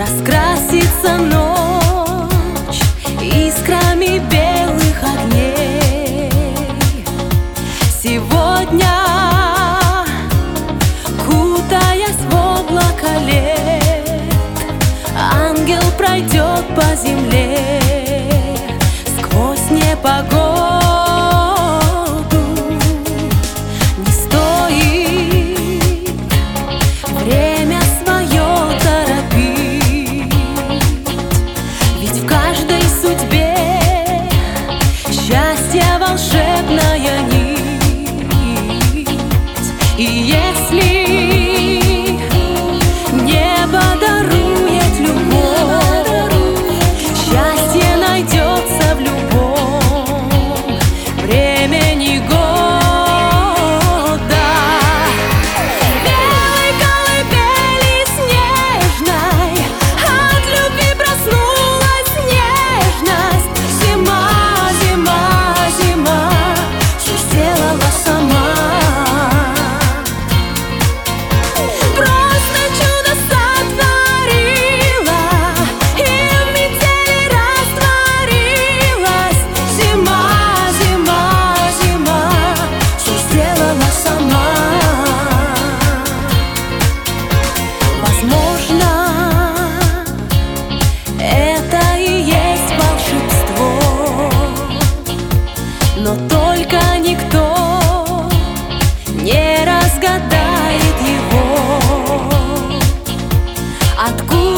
раскрасится ночь искрами белых огней. Сегодня, кутаясь в облако лет, ангел пройдет по земле сквозь непогоду. Не стоит время свое торопить, ведь в каждой судьбе счастье волшебная нить. И если небо дарует любовь, счастье найдется в любом времени года. Белой колыбели снежной от любви проснулась нежность. Зима, зима, зима все сделала сама. Просто чудо сотворила и в метели растворилась. Зима, зима, зима все сделала сама. Возможно, это и есть волшебство, но только никто не разгадает его. Откуда